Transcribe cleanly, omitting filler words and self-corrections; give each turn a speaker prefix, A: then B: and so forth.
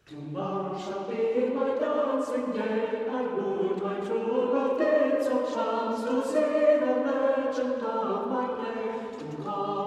A: Tomorrow shall be my dancing day. I would my true love did so charm, so see the legend of my play. To call